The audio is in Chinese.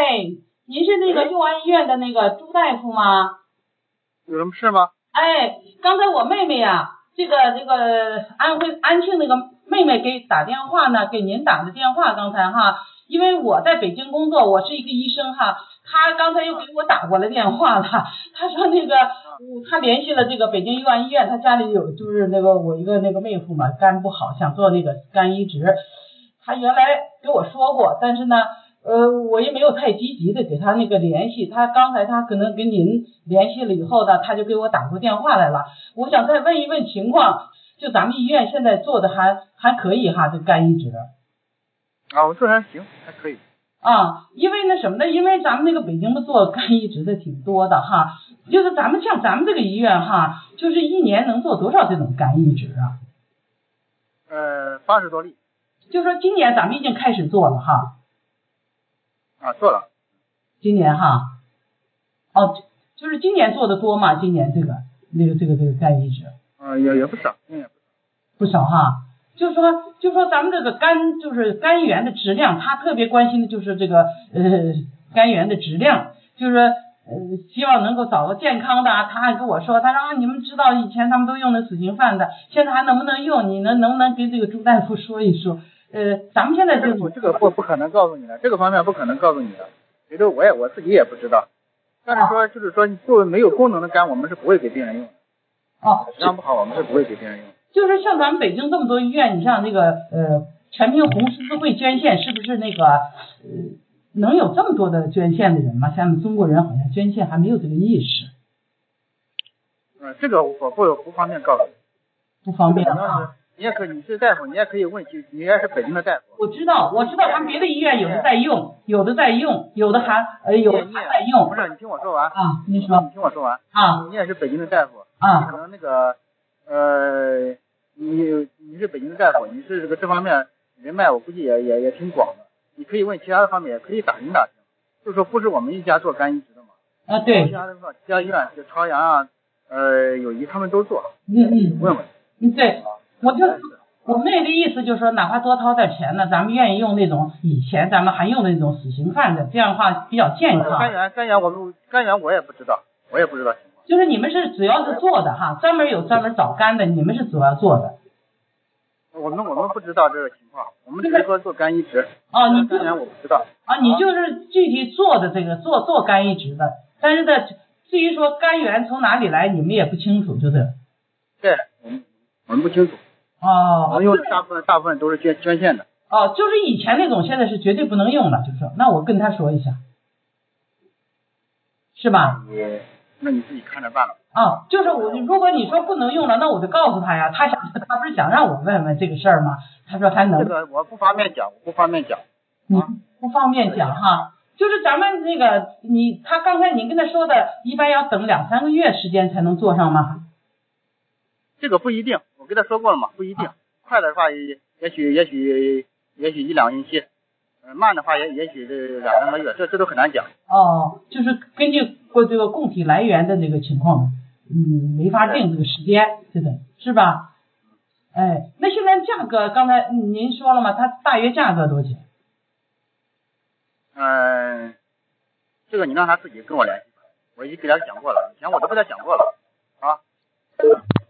您是那个佑安医院的那个朱大夫吗？ 有什么事吗？ 刚才我妹妹呀，这个安庆那个妹妹给打电话呢，给您打的电话，刚才哈，因为我在北京工作，我是一个医生哈，她刚才又给我打过来电话了，她说那个她联系了这个北京佑安医院，她家里有就是那个我一个那个妹夫嘛，肝不好，想做那个肝移植，她原来给我说过，但是呢我也没有太积极的给他那个联系，他刚才他可能跟您联系了以后呢，他就给我打过电话来了。我想再问一问情况，就咱们医院现在做的还可以哈，这肝移植。 我做还行，还可以。 因为那什么呢？因为咱们那个北京的做肝移植的挺多的哈，就是咱们像咱们这个医院哈，就是一年能做多少这种肝移植啊 ？80多例。 就说今年咱们已经开始做了哈。 做了。 今年哈，就是今年做的多嘛？今年这个肝移植， 也不少， 不少哈。就说咱们这个就是肝源的质量，他特别关心的就是这个肝源的质量，就是希望能够找个健康的。他还跟我说，他说你们知道以前他们都用的死刑犯的，现在还能不能用？你能不能跟这个朱大夫说一说？咱们现在这个不可能告诉你的，这个方面不可能告诉你的，觉得我自己也不知道。但是说就是说作为没有功能的肝，我们是不会给病人用的。质量不好，我们是不会给病人用的。 就是像咱们北京这么多医院，你像那个全民红十字会捐献，是不是那个能有这么多的捐献的人吗？像我们中国人好像捐献还没有这个意识。 这个我不方便告诉你。 不方便啊。 你是大夫，你也可以问，你也是北京的大夫。 我知道，他们别的医院有的在用，有的在用，有的还在用。 不是，你听我说完。 你说。 你听我说完。你也是北京的大夫。你可能那个你是北京的大夫，你是这方面人脉，我估计也挺广的。你可以问其他的方面，也可以打听打听。就是说不是我们一家做肝移植的嘛？ 对。 其他医院就朝阳友谊他们都做。问问。 对。我妹的意思就是说，哪怕多掏点钱呢，咱们愿意用那种以前咱们还用的那种死刑犯的，这样的话比较健康。 肝源我也不知道情况。 就是你们是主要是做的哈，专门找肝的，你们是主要做的。 我们不知道这个情况，我们只是说做肝移植。 你肝源我不知道。 你就是具体做的这个做肝移植的，但是呢，至于说肝源从哪里来，你们也不清楚，就是。 对，我们不清楚。我们用的大部分都是捐献的。 就是以前那种，现在是绝对不能用了，就是说，那我跟他说一下，是吧？ 那你自己看着办了。 就是如果你说不能用了，那我就告诉他呀。他不是想让我问问这个事儿吗？他说他能。 这个我不方便讲。 不方便讲哈。就是咱们那个他刚才您跟他说的，一般要等2-3个月时间才能做上吗？ 这个不一定，我跟他说过了嘛，不一定。快的话也许1-2个星期，慢的话也许是2-3个月，这都很难讲。 就是根据这个供体来源的这个情况，没法定这个时间，是吧？那现在价格刚才您说了吗？它大约价格多少钱？ 这个你让他自己跟我联系，我已经给他讲过了，以前我都跟他讲过了。